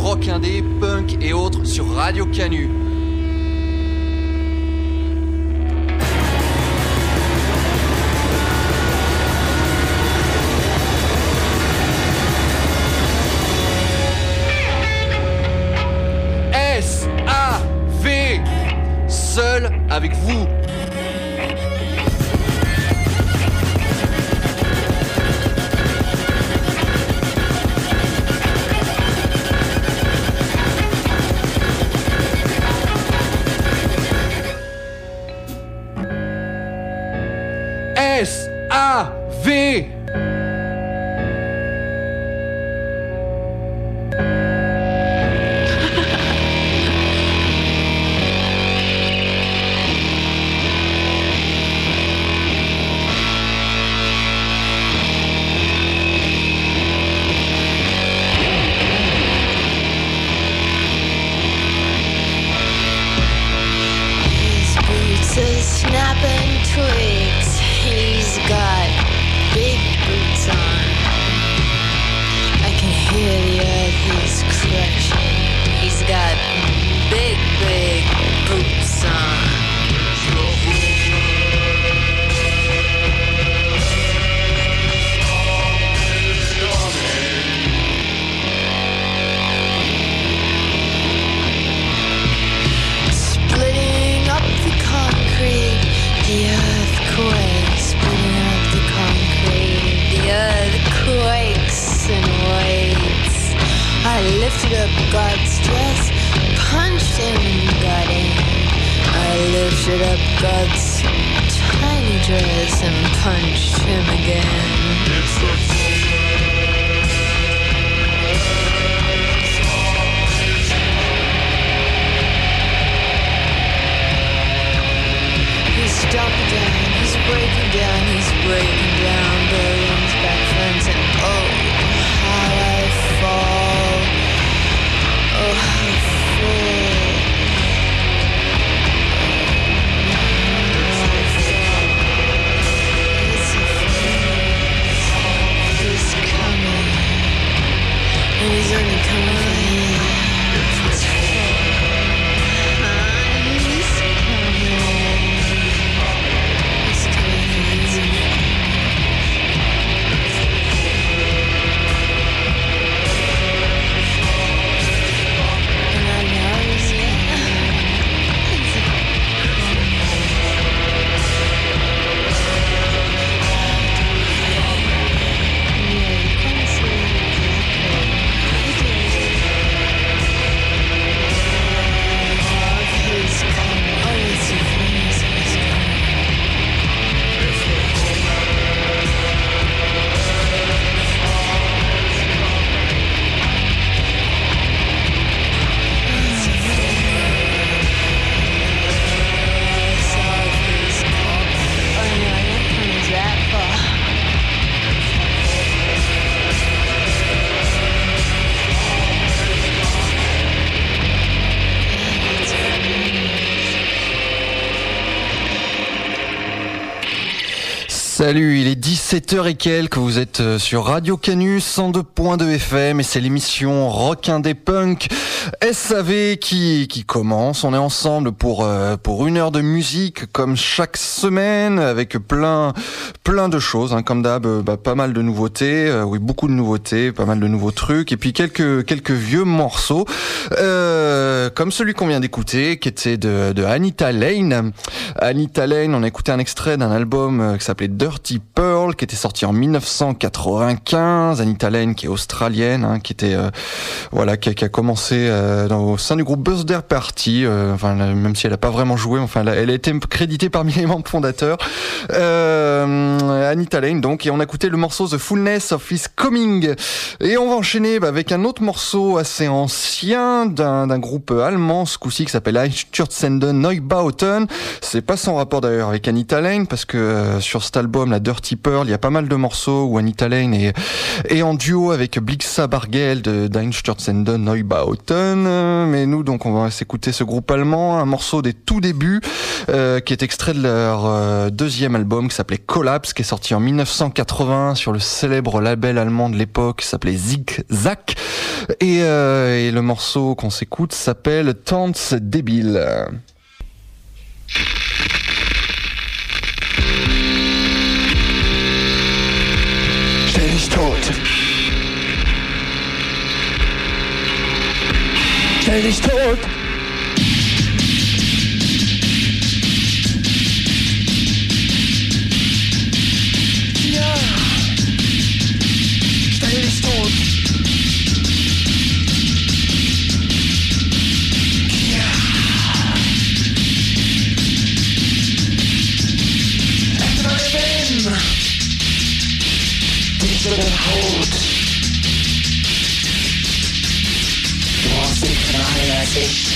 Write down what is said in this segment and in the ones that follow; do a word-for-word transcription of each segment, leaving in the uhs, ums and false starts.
rock indé, punk et autres sur Radio Canu. S A V, seul avec vous. S A V. Snapping twigs, he's got big boots on. I can hear the earth he's crushing. He's got big, big boots on. Splitting up the concrete, the earthquake, splitting up the concrete, the earth quakes and waits. I lifted up God's dress, punched him and got in. I lifted up God's tiny dress and punched him again. It's the He's jumping down, he's breaking down, he's breaking down buildings, back fence, and oh, how I fall, oh, how I fall. He's coming, and he's only coming for me. It's Salut, il est dix-sept heures et quelques, vous êtes sur Radio Canu cent deux point deux F M et c'est l'émission Rock Indé Punk S A V qui qui commence. On est ensemble pour euh, pour une heure de musique comme chaque semaine avec plein plein de choses hein, comme d'hab, bah, pas mal de nouveautés, euh, oui beaucoup de nouveautés, pas mal de nouveaux trucs et puis quelques quelques vieux morceaux euh, comme celui qu'on vient d'écouter qui était de de Anita Lane. Anita Lane, on a écouté un extrait d'un album euh, qui s'appelait Dirty Pearl qui était sorti en dix-neuf cent quatre-vingt-quinze. Anita Lane qui est australienne, hein, qui était euh, voilà qui a, qui a commencé euh, dans, au sein du groupe Birthday Party, euh, enfin même si elle a pas vraiment joué, enfin elle a, elle a été créditée parmi les membres fondateurs. Euh, Anita Lane donc, et on a écouté le morceau The Fullness of His Coming et on va enchaîner bah, avec un autre morceau assez ancien d'un, d'un groupe allemand ce coup-ci qui s'appelle Einstürzende Neubauten. C'est pas sans rapport d'ailleurs avec Anita Lane parce que euh, sur cet album la Dirty Pearl World. Il y a pas mal de morceaux où Anita Lane est, est en duo avec Blixa Bargeld d'Einstürzende Neubauten. Mais nous, donc, on va s'écouter ce groupe allemand, un morceau des tout débuts, euh, qui est extrait de leur euh, deuxième album qui s'appelait Collapse, qui est sorti en dix-neuf cent quatre-vingts sur le célèbre label allemand de l'époque qui s'appelait Zig-Zag. Et, euh, et le morceau qu'on s'écoute s'appelle Tanz débile. Stell dich tot. Stell dich tot. Ja. Stell dich tot. Ja. Leben. Diese Haut. Du hast die Knall als ich.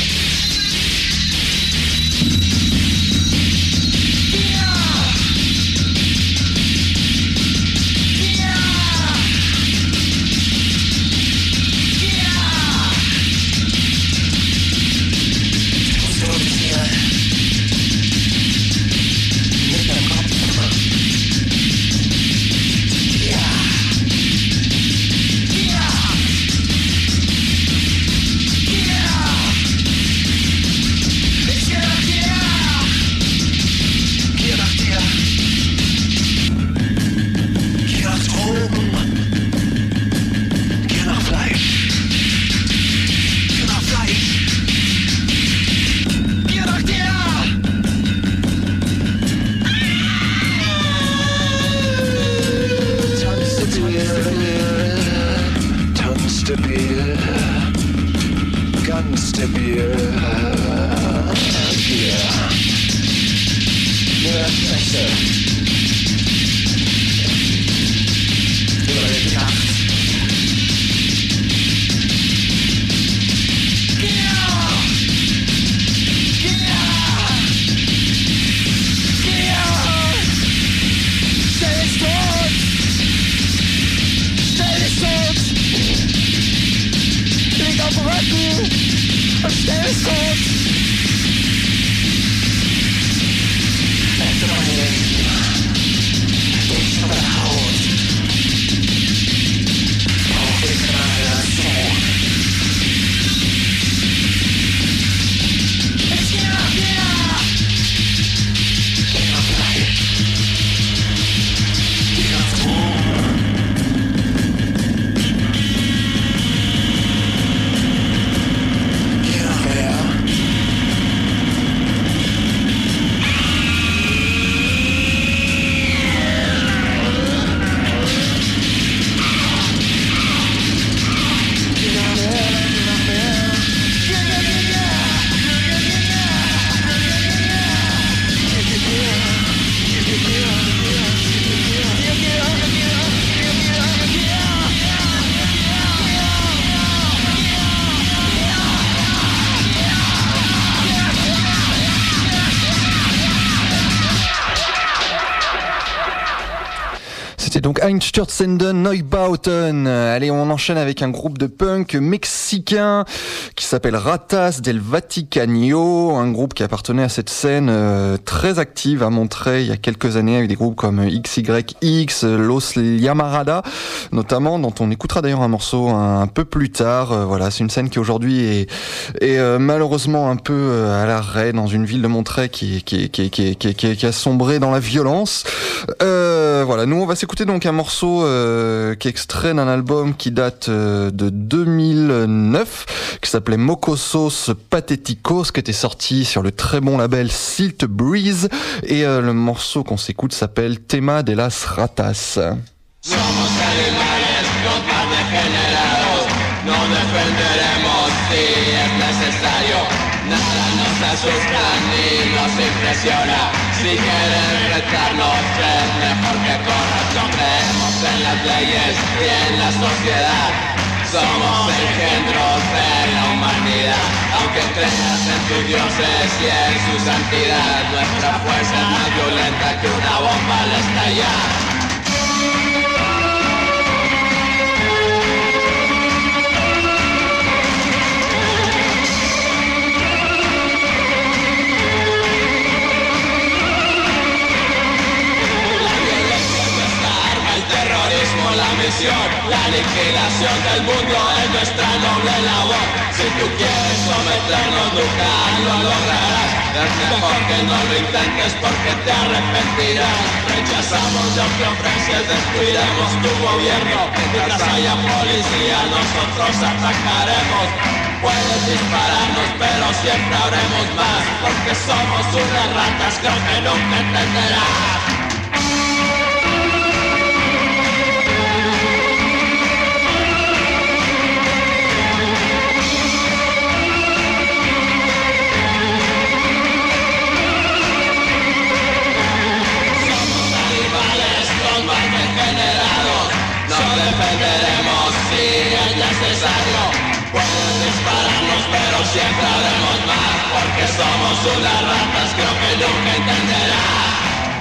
Donc Einstürzende Neubauten. Allez, on enchaîne avec un groupe de punk mexicain qui s'appelle Ratas del Vaticanio, un groupe qui appartenait à cette scène euh, très active à Monterrey il y a quelques années avec des groupes comme X Y X, Los Llamarada notamment, dont on écoutera d'ailleurs un morceau un, un peu plus tard. Euh, voilà, c'est une scène qui aujourd'hui est, est euh, malheureusement un peu euh, à l'arrêt dans une ville de Monterrey qui, qui, qui, qui, qui, qui, qui a sombré dans la violence. Euh, voilà, nous on va s'écouter donc un morceau euh, qui est extrait d'un album qui date euh, de deux mille neuf, qui s'appelait Mocosos Patéticos, qui était sorti sur le très bon label Silt Breeze, et euh, le morceau qu'on s'écoute s'appelle Tema de las Ratas. Somos animales con par degenerados, no defenderemos si es necesario. Nada nos asusta ni nos impresiona. Si quieren retarnos es mejor que corran. No creemos en las leyes y en la sociedad. Somos engendros de la humanidad. Aunque creas en tus dioses y en su santidad, nuestra fuerza es más violenta que una bomba al estallar. exterminación, la aniquilación del mundo es nuestra noble labor. Si tú quieres someternos nunca lo lograrás. Es mejor que no lo intentes porque te arrepentirás. Rechazamos lo que ofreces, descuidemos tu gobierno. Mientras haya policía nosotros atacaremos. Puedes dispararnos pero siempre habremos más. Porque somos unas ratas, creo que nunca entenderás. Nos defenderemos si es necesario. Pueden dispararnos pero siempre haremos más. Porque somos unas ratas, creo que nunca entenderás.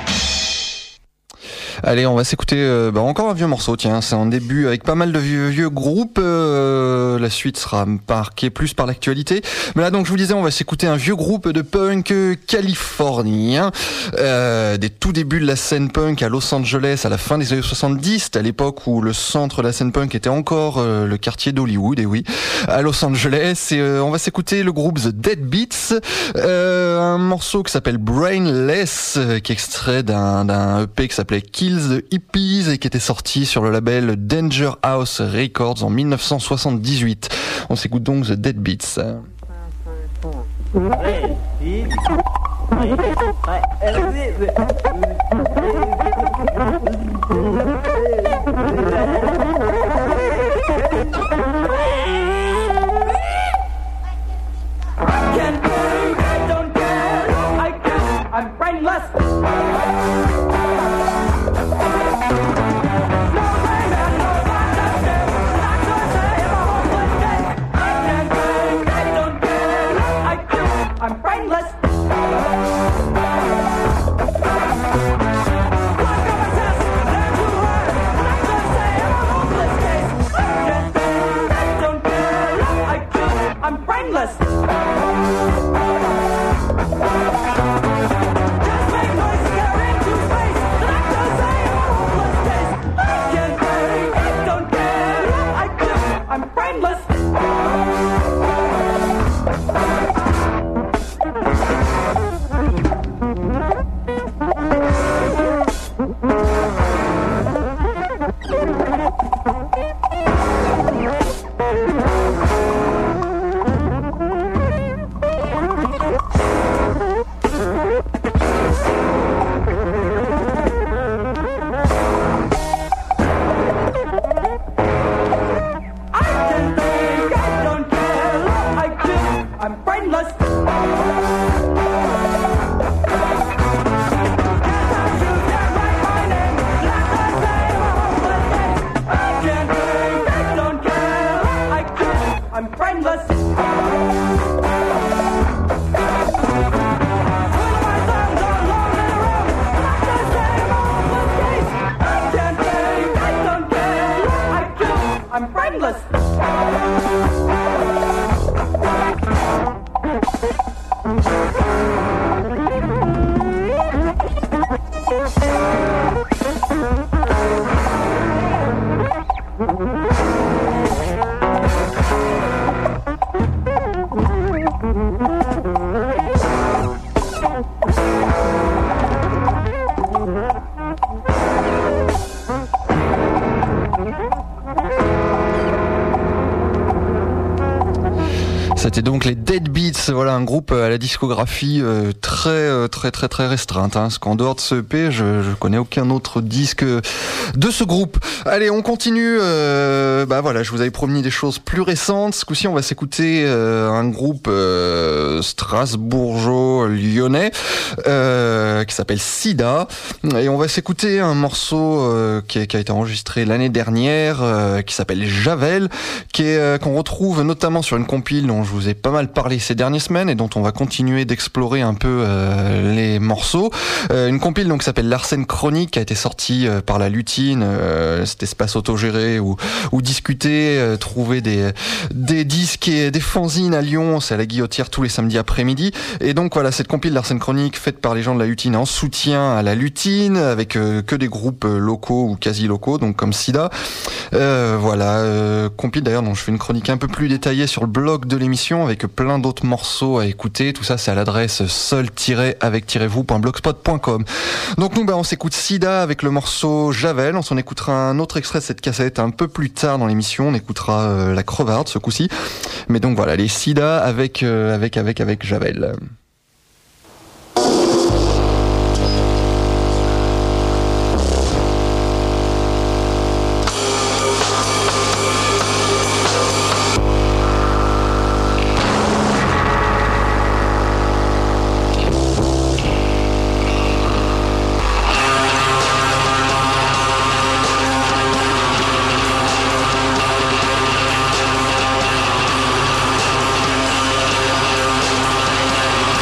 Allez, on va s'écouter euh, bah, encore un vieux morceau, tiens, c'est en début avec pas mal de vieux, vieux groupes, euh, la suite sera marquée plus par l'actualité, mais là donc je vous disais on va s'écouter un vieux groupe de punk californien, euh, des tout débuts de la scène punk à Los Angeles à la fin des années soixante-dix, à l'époque où le centre de la scène punk était encore euh, le quartier d'Hollywood, et oui, à Los Angeles, et euh, on va s'écouter le groupe The Deadbeats, euh, un morceau qui s'appelle Brainless, euh, qui est extrait d'un, d'un E P qui s'appelait Kill the Hippies et qui était sorti sur le label Danger House Records en dix-neuf cent soixante-dix-huit. On s'écoute donc The Deadbeats. I'm brainless. I'm brainless. I'm brainless. Just make noise to get into space. The doctor say I'm a hopeless case. I can't break, I don't care. I do. I'm brainless. C'était donc les Deadbeats, voilà un groupe à la discographie euh, très très très très restreinte, hein, parce qu'en dehors de ce E P, je, je connais aucun autre disque de ce groupe. Allez, on continue. Euh, bah voilà, je vous avais promis des choses plus récentes. Ce coup-ci, on va s'écouter euh, un groupe euh, strasbourgeois-lyonnais euh, qui s'appelle Sida, et on va s'écouter un morceau euh, qui, a, qui a été enregistré l'année dernière, euh, qui s'appelle Javel, qui est euh, qu'on retrouve notamment sur une compile dont je je vous ai pas mal parlé ces dernières semaines et dont on va continuer d'explorer un peu euh, les morceaux. Euh, une compile donc qui s'appelle L'Arsène Chronique, qui a été sortie euh, par la Lutine, euh, cet espace autogéré où, où discuter, euh, trouver des, des disques et des fanzines à Lyon, c'est à la Guillotière tous les samedis après-midi. Et donc voilà, cette compile L'Arsène Chronique faite par les gens de la Lutine en soutien à la Lutine, avec euh, que des groupes locaux ou quasi locaux, donc comme Sida. Euh, voilà, euh, compile d'ailleurs dont je fais une chronique un peu plus détaillée sur le blog de l'émission avec plein d'autres morceaux à écouter. Tout ça c'est à l'adresse seul-avec-vous point blogspot point com. Donc nous bah, on s'écoute Sida avec le morceau Javel. On s'en écoutera un autre extrait de cette cassette un peu plus tard dans l'émission. On écoutera euh, la Crevarde ce coup-ci. Mais donc voilà, les Sida avec, euh, avec, avec, avec Javel. Javel.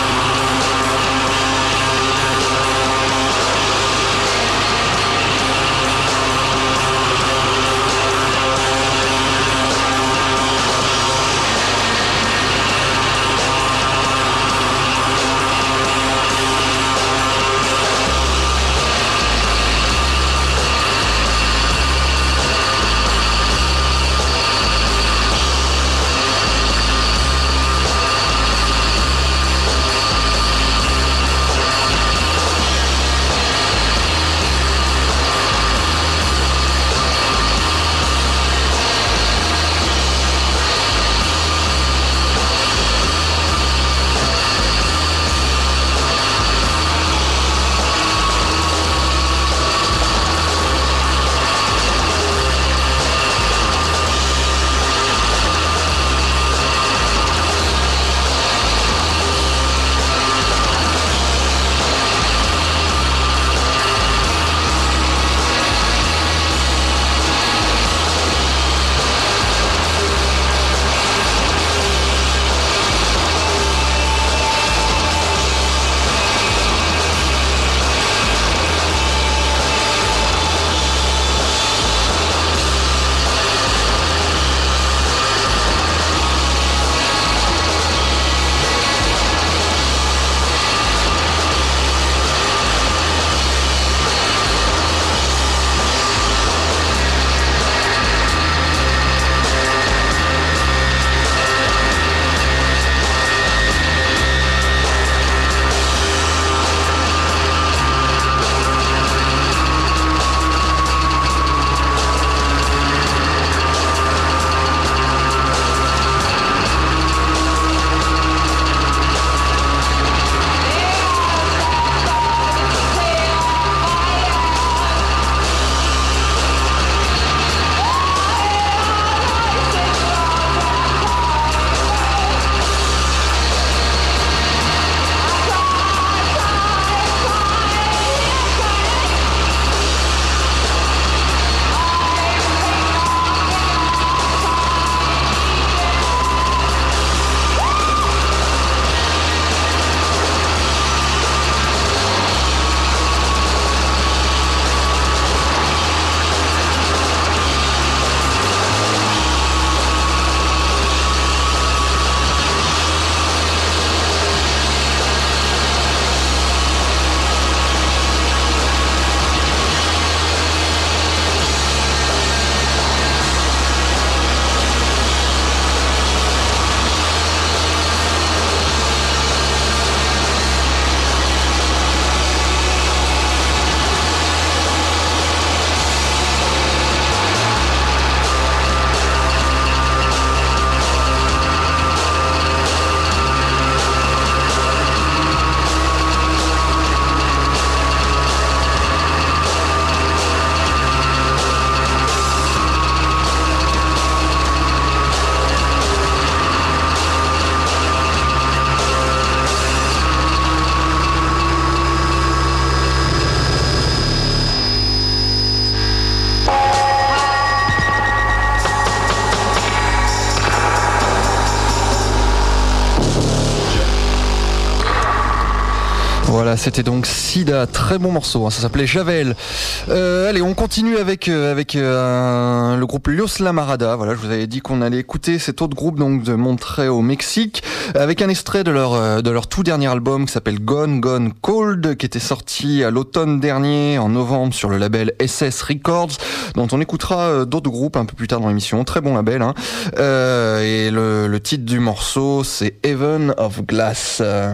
Voilà, c'était donc Sida, très bon morceau, hein, ça s'appelait Javel. Euh, allez, on continue avec euh, avec euh, le groupe Los Lamarada. Voilà, je vous avais dit qu'on allait écouter cet autre groupe donc de Monterrey au Mexique, avec un extrait de leur euh, de leur tout dernier album qui s'appelle Gone Gone Cold, qui était sorti à l'automne dernier, en novembre, sur le label S S Records, dont on écoutera euh, d'autres groupes un peu plus tard dans l'émission. Très bon label, hein. Euh, et le, le titre du morceau, c'est Heaven of Glass. Euh.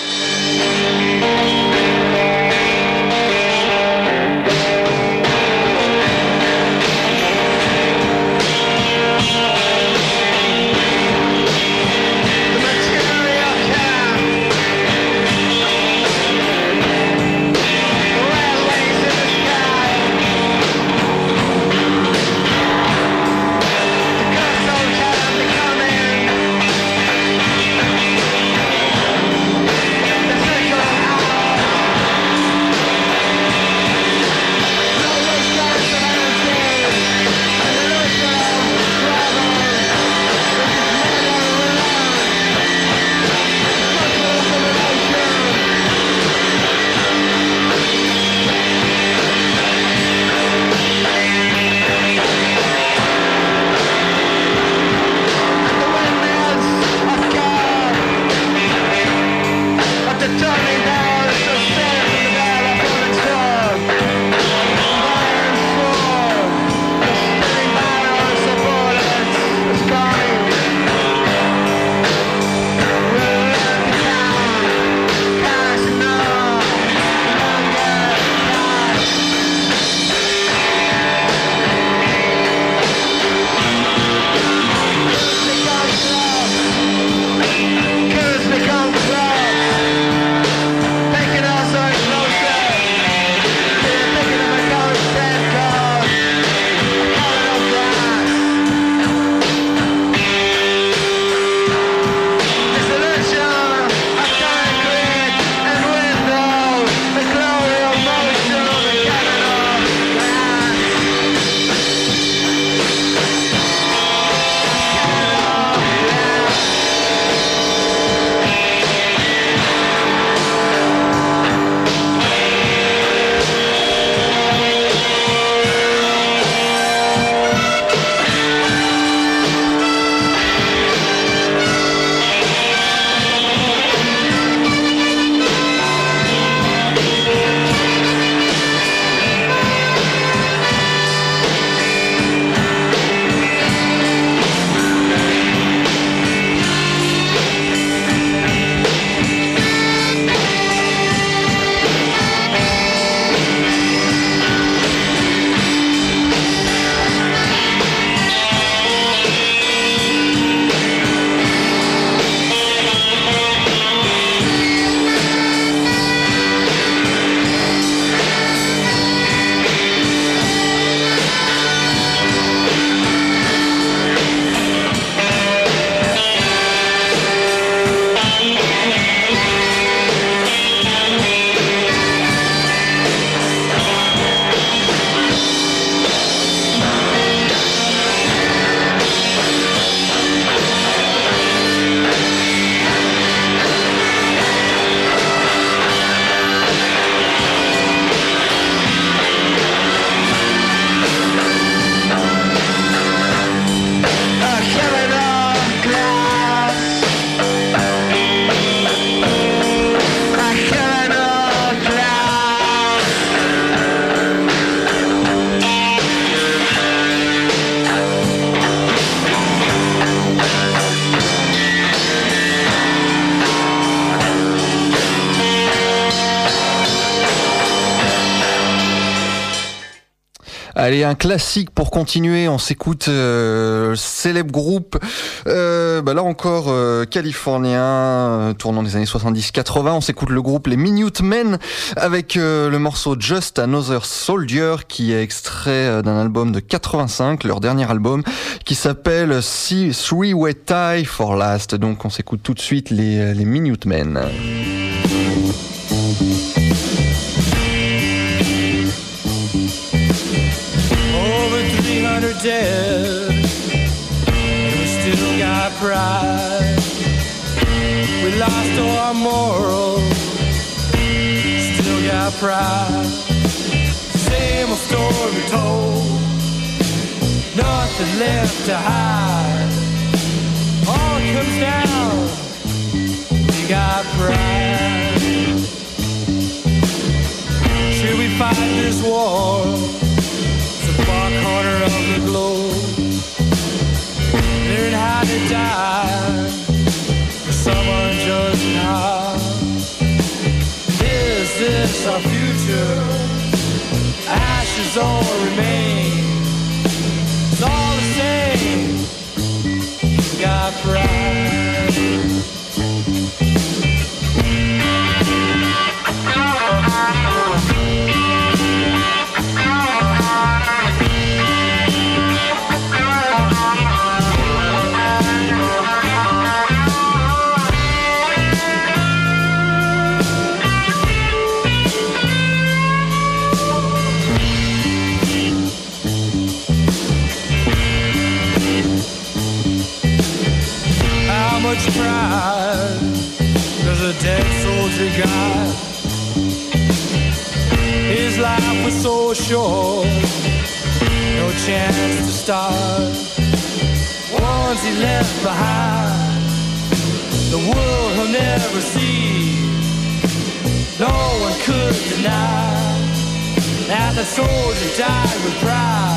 Allez, un classique pour continuer, on s'écoute euh, célèbre groupe, euh, bah là encore euh, californien, euh, tournant des années soixante-dix quatre-vingts, on s'écoute le groupe les Minutemen avec euh, le morceau Just Another Soldier qui est extrait d'un album de quatre-vingt-cinq, leur dernier album, qui s'appelle Three Way Tie for Last. Donc on s'écoute tout de suite les, les Minutemen. Dead, and we still got pride. We lost all our morals, pride. Same old story told, nothing left to hide. All comes down, you got pride. Should we fight this war? It's a far corner of the globe. Learn how to die for someone just now. Is this our future? Ashes all remain. It's all the same. We got pride. Much pride does a dead soldier got? His life was so short, no chance to start. Once he left behind the world he'll never see. No one could deny that the soldier died with pride.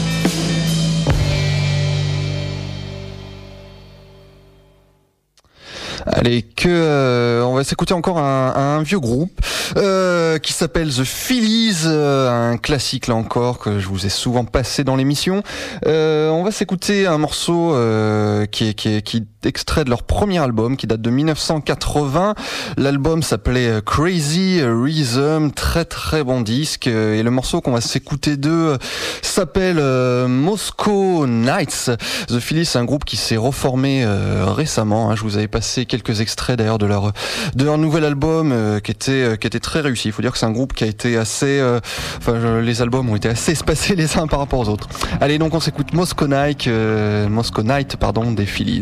Allez, que euh, on va s'écouter encore un, un vieux groupe euh, qui s'appelle The Phillies, euh, un classique là encore que je vous ai souvent passé dans l'émission. Euh, on va s'écouter un morceau euh, qui est qui est qui est extrait de leur premier album qui date de mille neuf cent quatre-vingts. L'album s'appelait Crazy Rhythm, très très bon disque. Et le morceau qu'on va s'écouter d'eux s'appelle euh, Moscow Nights. The Phillies, c'est un groupe qui s'est reformé euh, récemment. Hein. Je vous avais passé quelques extraits d'ailleurs de leur de leur nouvel album euh, qui était euh, qui était très réussi. Il faut dire que c'est un groupe qui a été assez, euh, enfin euh, les albums ont été assez espacés les uns par rapport aux autres. Allez, donc on s'écoute Moscow Night, euh, Moscow Night pardon des Phillies.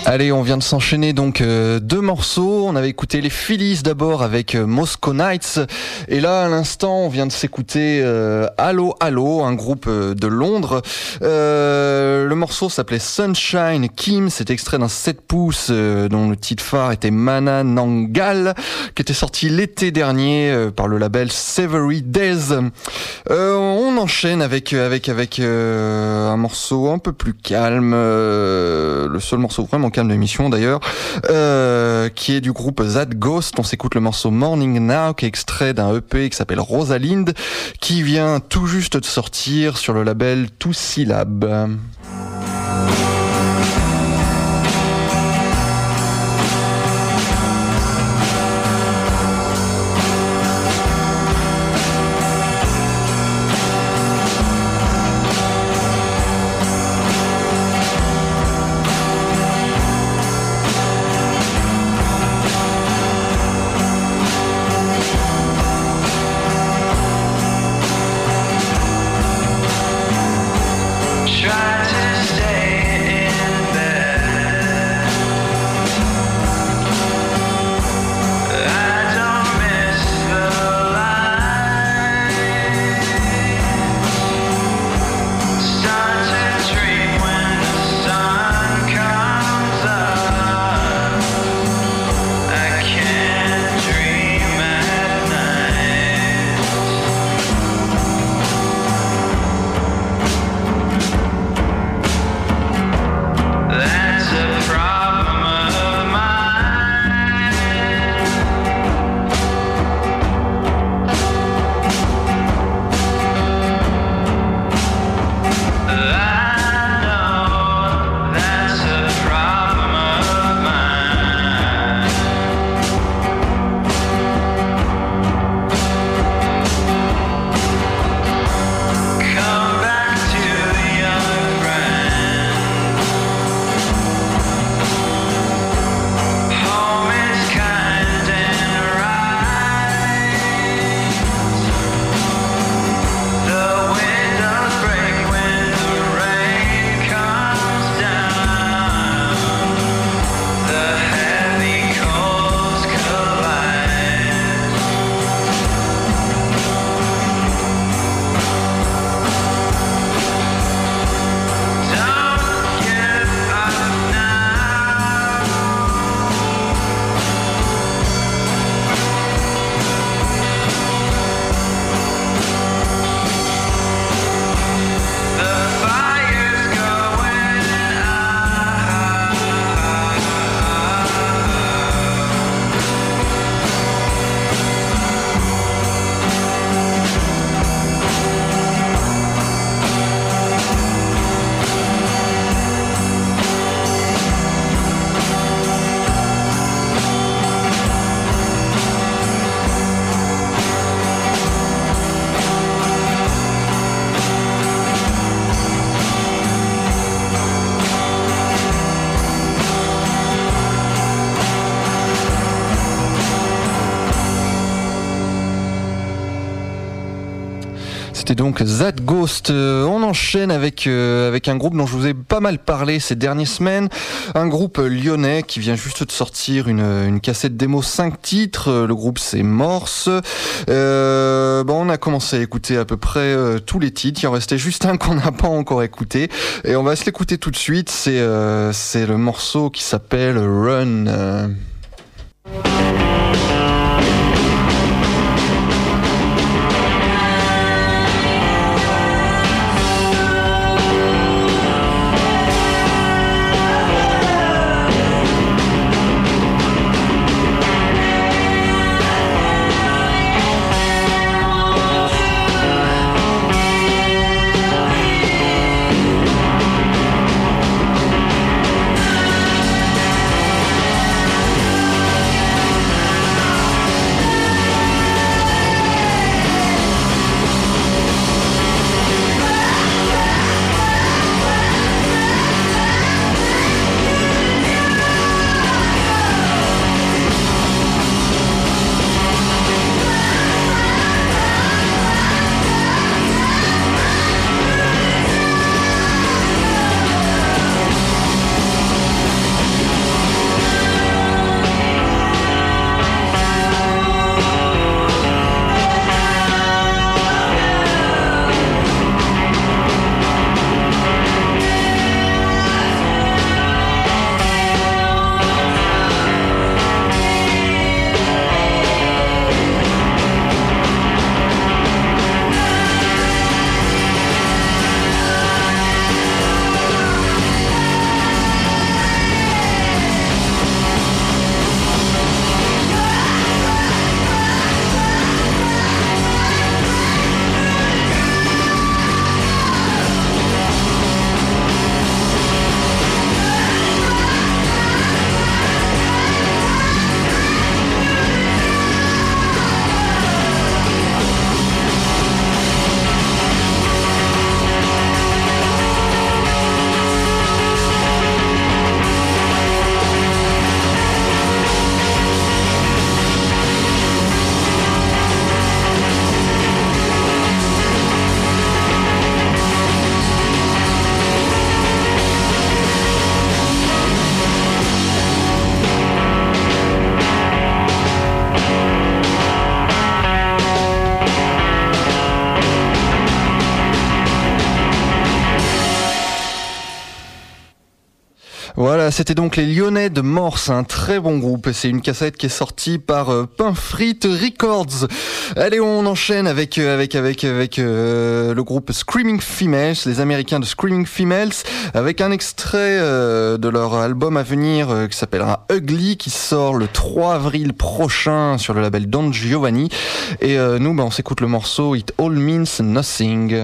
Allez, on vient de s'enchaîner donc euh, deux morceaux. On avait écouté les Phillies d'abord avec euh, Moscow Nights. Et là, à l'instant, on vient de s'écouter euh, Allo Allo, un groupe euh, de Londres. Euh, le morceau s'appelait Sunshine Kim. C'est extrait d'un sept pouces euh, dont le titre phare était Mana Nangal, qui était sorti l'été dernier euh, par le label Savory Days. Euh, on enchaîne avec avec avec euh, un morceau un peu plus calme, euh, le seul morceau vraiment calme de l'émission d'ailleurs, euh, qui est du groupe That Ghost. On s'écoute le morceau Morning Now, qui est extrait d'un E P qui s'appelle Rosalind, qui vient tout juste de sortir sur le label Two Syllabes. Try to stay in bed. I don't miss the light. Start to dream when the sun comes up. I can't dream at night. That's a problem of mine. I know that's a problem of mine. Come back to the young friend. Home is kind and right. The windows break when the rain comes down. The heavy coals collide. Don't give up now. The fire's going out. C'était donc That Ghost. Euh, on enchaîne avec euh, avec un groupe dont je vous ai pas mal parlé ces dernières semaines, un groupe lyonnais qui vient juste de sortir une une cassette démo cinq titres. Le groupe c'est Morse. Euh, bon, on a commencé à écouter à peu près euh, tous les titres. Il en restait juste un qu'on n'a pas encore écouté et on va se l'écouter tout de suite. C'est euh, c'est le morceau qui s'appelle Run. Euh, Thank Voilà, c'était donc les Lyonnais de Morse, un très bon groupe. C'est une cassette qui est sortie par euh, Pinfrit Records. Allez, on enchaîne avec euh, avec avec avec euh, le groupe Screaming Females, les Américains de Screaming Females, avec un extrait euh, de leur album à venir euh, qui s'appellera Ugly, qui sort le trois avril prochain sur le label Don Giovanni. Et euh, nous, bah, on s'écoute le morceau It All Means Nothing.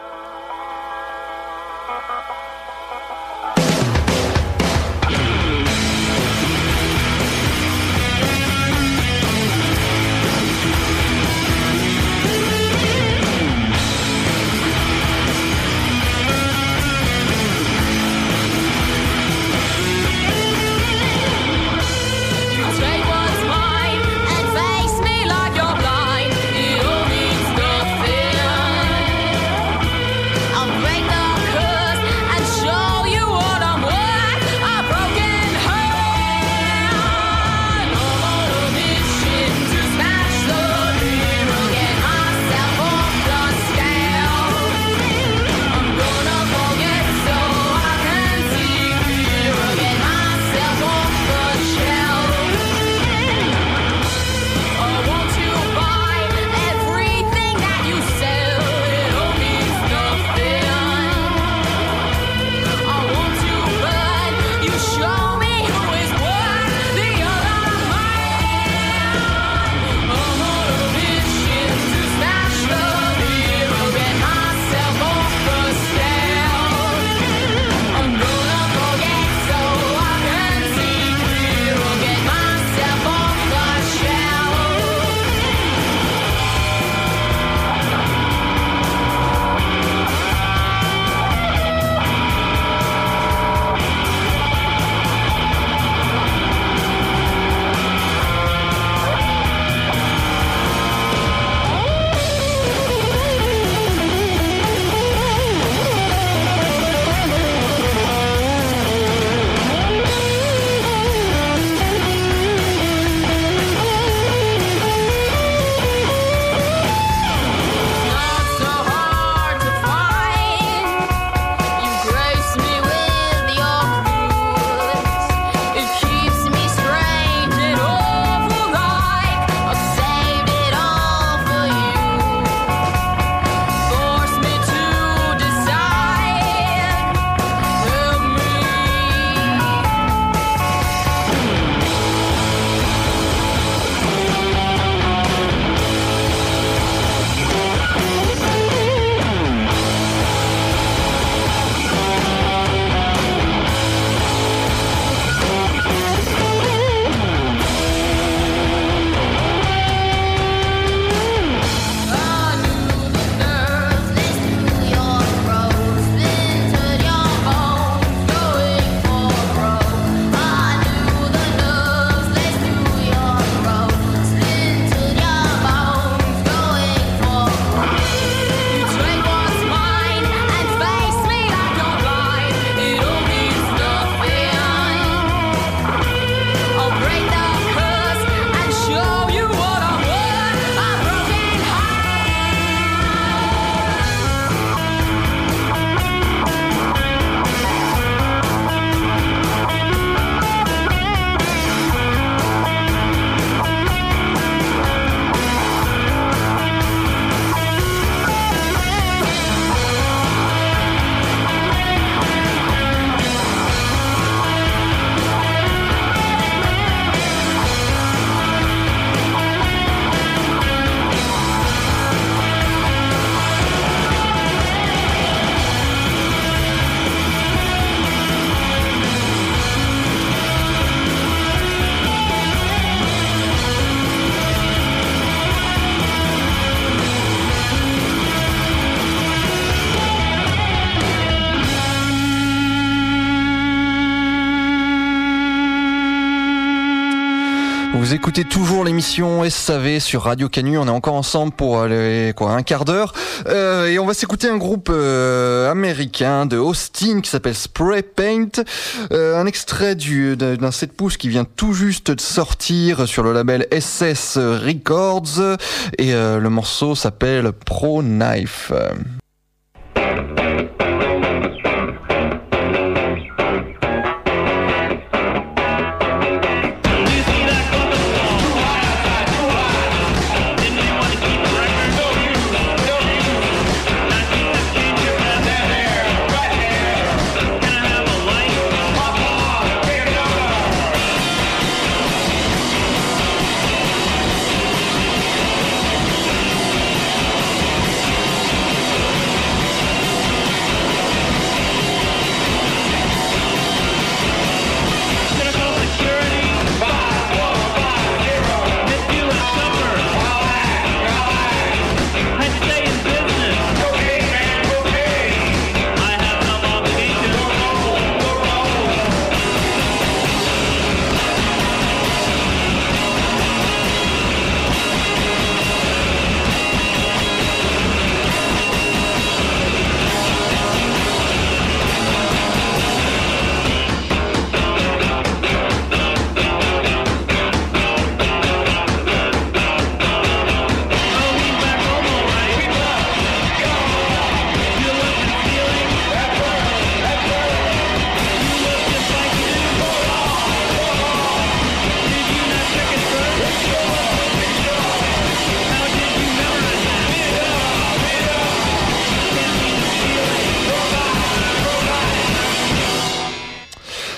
Vous écoutez toujours l'émission S A V sur Radio Canu. On est encore ensemble pour aller, quoi, un quart d'heure. Euh, et on va s'écouter un groupe euh, américain de Austin qui s'appelle Spray Paint. Euh, un extrait du, d'un sept pouces qui vient tout juste de sortir sur le label S S Records. Et euh, le morceau s'appelle Pro Knife.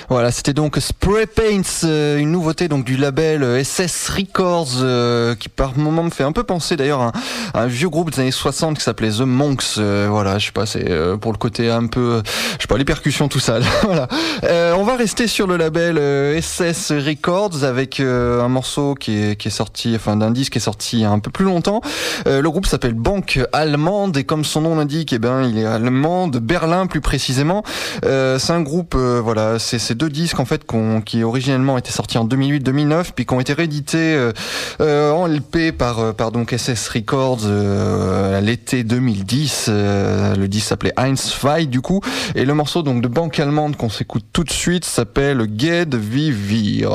Voilà, c'était donc Spray Paints, euh, une nouveauté donc du label euh, S S Records, euh, qui par moment me fait un peu penser d'ailleurs à, à un vieux groupe des années soixante qui s'appelait The Monks. Euh, voilà, je sais pas, c'est euh, pour le côté un peu, je sais pas, les percussions, tout ça. Voilà. Euh, on va rester sur le label euh, S S Records avec euh, un morceau qui est, qui est sorti, enfin d'un disque qui est sorti il y a un peu plus longtemps. Euh, le groupe s'appelle Banque Allemande et comme son nom l'indique, eh ben il est allemand, de Berlin plus précisément. Euh, c'est un groupe, euh, voilà, c'est ces deux disques en fait qu'on, qui originellement étaient sortis en deux mille huit deux mille neuf, puis qui ont été réédités euh, euh, en L P par, euh, par donc S S Records euh, à l'été deux mille dix. Euh, le disque s'appelait Eins zwei du coup, et le morceau donc de Banque Allemande qu'on s'écoute tout de suite s'appelle Geht wie wir.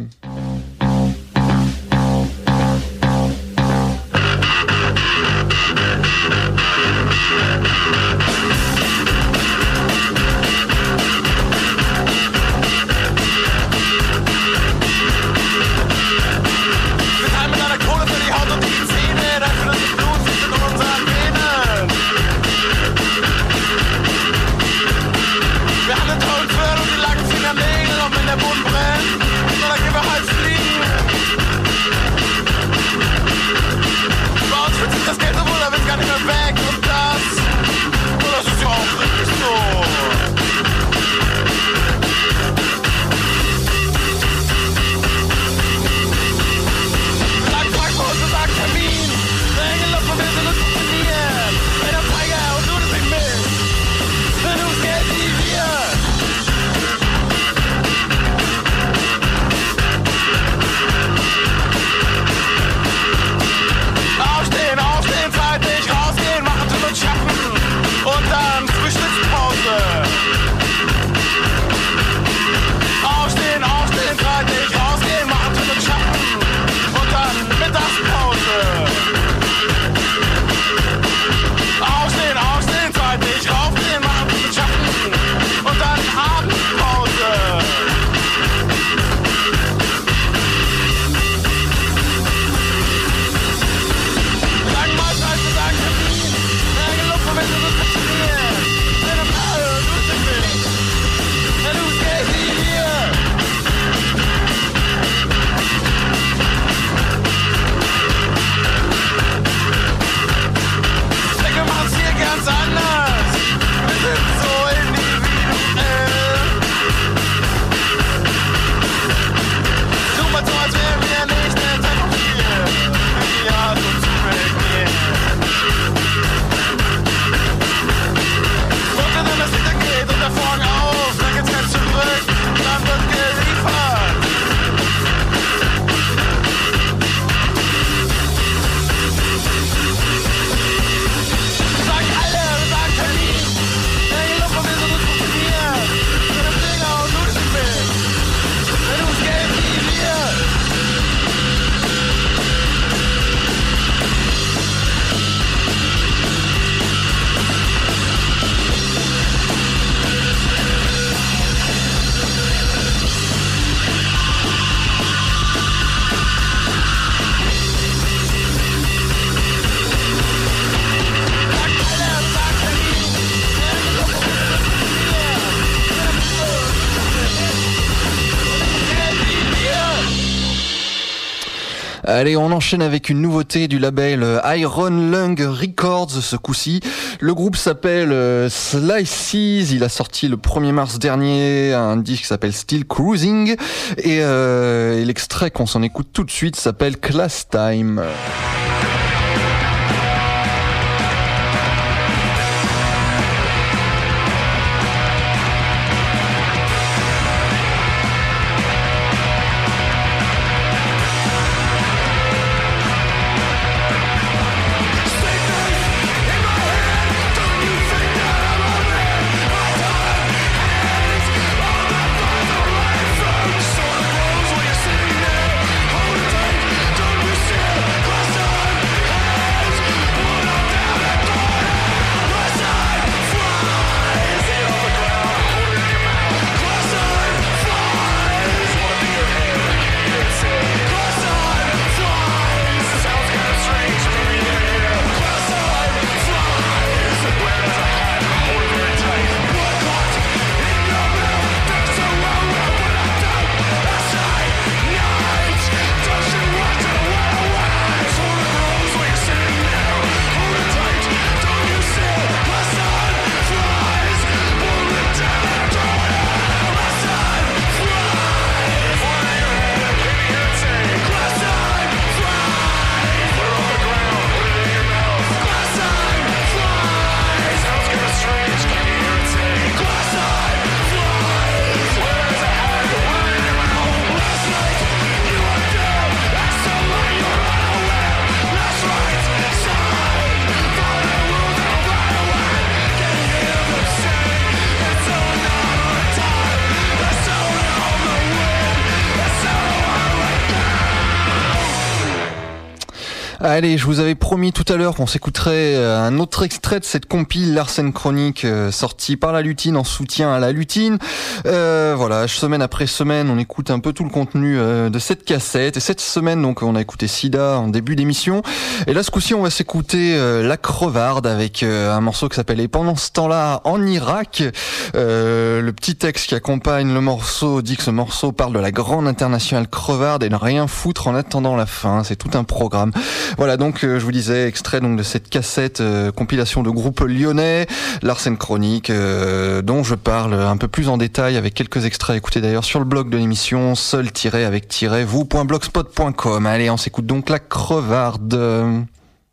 Allez, on enchaîne avec une nouveauté du label Iron Lung Records ce coup-ci. Le groupe s'appelle euh, Slices. Il a sorti le premier mars dernier un disque qui s'appelle Still Cruising et, euh, et l'extrait qu'on s'en écoute tout de suite s'appelle Class Time. Sort of clothes while you're sitting there, holding tight, don't be scared. Allez, je vous avais promis tout à l'heure qu'on s'écouterait un autre extrait de cette compile Larsen Chronique euh, sortie par la Lutine en soutien à la Lutine. Euh, voilà, semaine après semaine, on écoute un peu tout le contenu euh, de cette cassette. Et cette semaine, donc, on a écouté Sida en début d'émission. Et là, ce coup-ci, on va s'écouter euh, La Crevarde avec euh, un morceau qui s'appelle « Et pendant ce temps-là, en Irak ». Euh, le petit texte qui accompagne le morceau dit que ce morceau parle de la grande internationale crevarde et ne rien foutre en attendant la fin. C'est tout un programme. Voilà, donc euh, je vous disais, extrait donc de cette cassette euh, compilation de groupe lyonnais, Larsen Chronique, euh, dont je parle un peu plus en détail avec quelques extraits. Écoutez d'ailleurs sur le blog de l'émission, seul-avec-vous.blogspot point com. Allez, on s'écoute donc La Crevarde.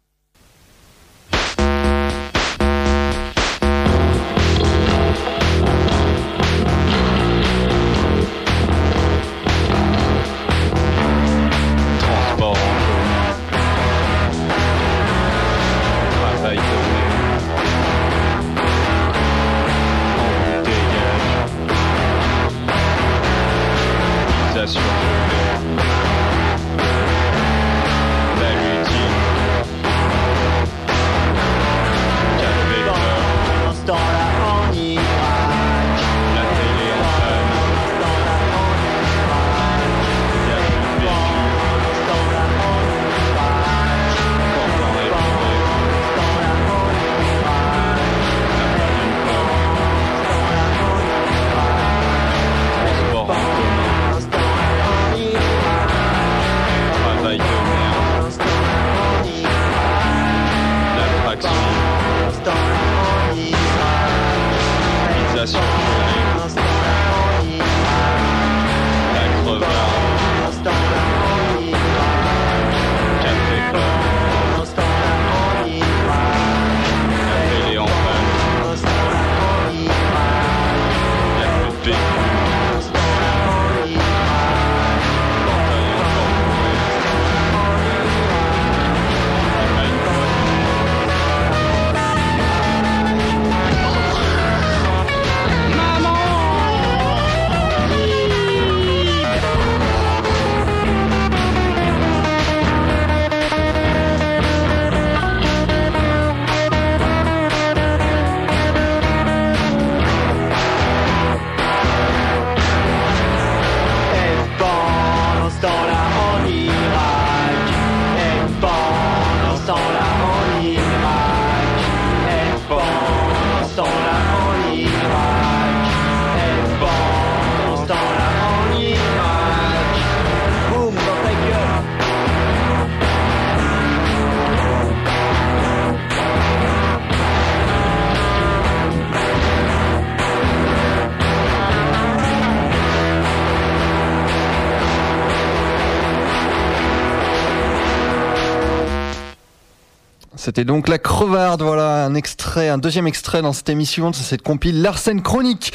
C'était donc La Crevarde, voilà, un extrait, un deuxième extrait dans cette émission de cette compile Larsen Chronique.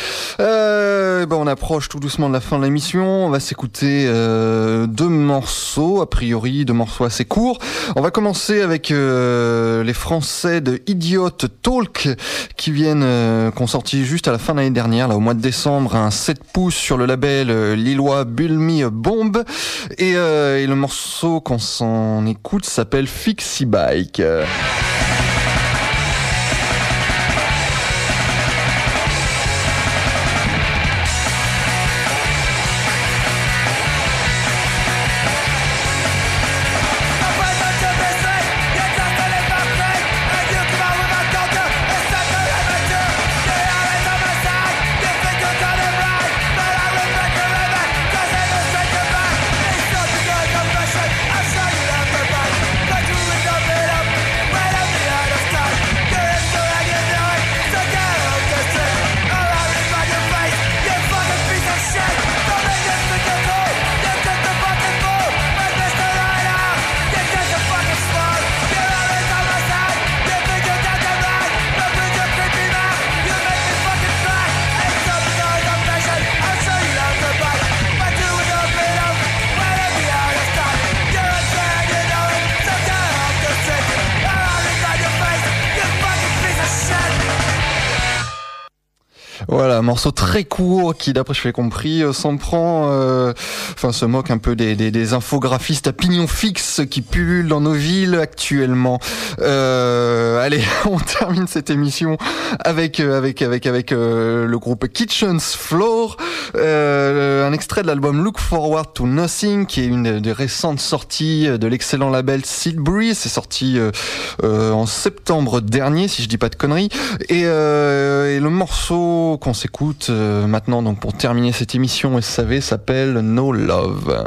Euh, ben on approche tout doucement de la fin de l'émission. On va s'écouter euh, deux morceaux, a priori deux morceaux assez courts. On va commencer avec euh, les Français de Idiot Talk qui viennent, euh, qui ont sorti juste à la fin de l'année dernière, là au mois de décembre, un sept pouces sur le label euh, lillois Bulmy Bomb. Et, euh, et le morceau qu'on s'en écoute s'appelle Fixie Bike. Confession, I'll show you love the bite. But you end up it up right up the Voilà, un morceau très court qui, d'après je fais compris, euh, s'en prend, euh, enfin se moque un peu des, des, des infographistes à pignon fixe qui pullulent dans nos villes actuellement. Euh, allez, on termine cette émission avec euh, avec avec avec euh, le groupe Kitchen's Floor, euh, un extrait de l'album Look Forward to Nothing, qui est une des récentes sorties de l'excellent label Seed Breeze. C'est sorti euh, euh, en septembre dernier, si je dis pas de conneries, et, euh, et le morceau qu'on s'écoute euh, maintenant, donc pour terminer cette émission S A V, s'appelle No Love.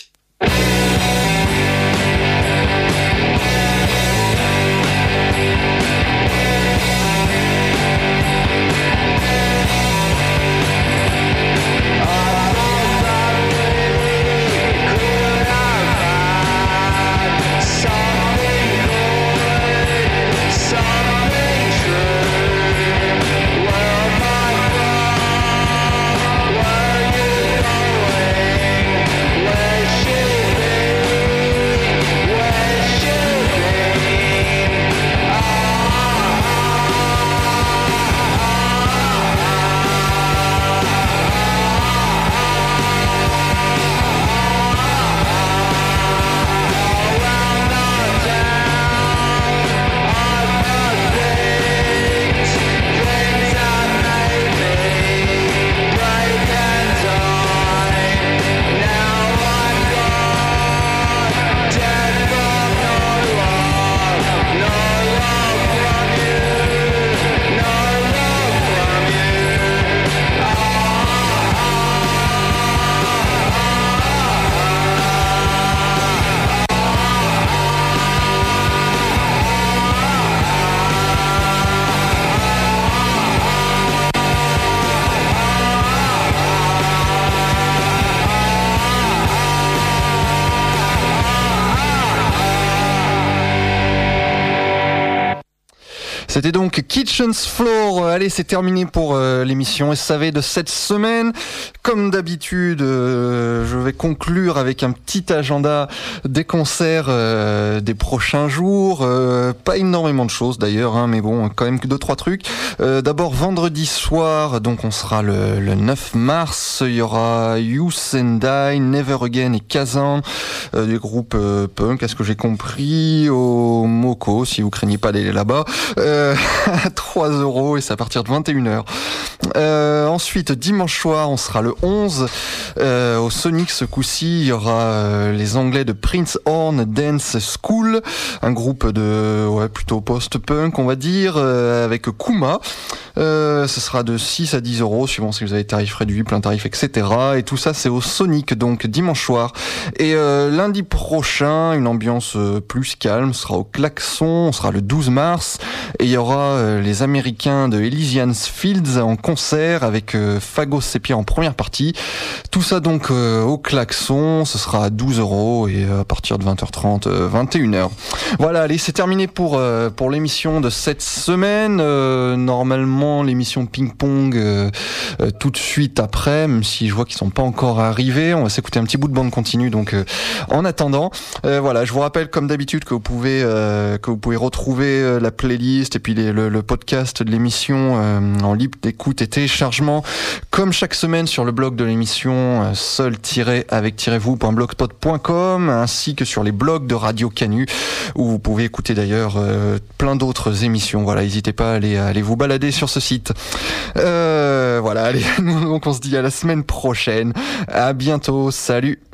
C'était donc Kitchen's Floor. Allez, c'est terminé pour euh, l'émission S A V de cette semaine. Comme d'habitude, euh, je vais conclure avec un petit agenda des concerts euh, des prochains jours. Euh, pas énormément de choses d'ailleurs, hein, mais bon, quand même que deux trois trucs. Euh, d'abord, vendredi soir, donc on sera le, le neuf mars. Il y aura Youth and Die, Never Again et Kazan, euh, des groupes euh, punk, à ce que j'ai compris, au Moco, si vous craignez pas d'aller là-bas. Euh, à trois euros et c'est à partir de vingt et une heures. Euh, ensuite, dimanche soir, on sera le onze euh, au Sonic. Ce coup-ci, il y aura euh, les Anglais de Prince Horn Dance School, un groupe de ouais, plutôt post-punk, on va dire, euh, avec Kuma. Euh, ce sera de six à dix euros, suivant si vous avez tarif réduit, plein tarif, et cetera. Et tout ça, c'est au Sonic, donc dimanche soir. Et euh, lundi prochain, une ambiance euh, plus calme, sera au Klaxon, on sera le douze mars. Et il y aura euh, les Américains de Elysian Fields en concert avec euh, Fagos Sepia en première partie. Tout ça donc euh, au Klaxon, ce sera à douze euros et euh, à partir de vingt heures trente, euh, vingt et une heures. Voilà, allez, c'est terminé pour euh, pour l'émission de cette semaine. Euh, normalement, l'émission ping-pong euh, euh, tout de suite après, même si je vois qu'ils sont pas encore arrivés. On va s'écouter un petit bout de bande continue. Donc, euh, en attendant, euh, voilà, je vous rappelle comme d'habitude que vous pouvez euh, que vous pouvez retrouver euh, la playlist et puis les, le, le podcast de l'émission euh, en libre d'écoute et téléchargement, comme chaque semaine sur le blog de l'émission euh, seul-avec-vous.blogspot point com, ainsi que sur les blogs de Radio Canu, où vous pouvez écouter d'ailleurs euh, plein d'autres émissions. Voilà, n'hésitez pas à aller, à aller vous balader sur ce site. Euh, voilà, allez, donc on se dit à la semaine prochaine. À bientôt, salut.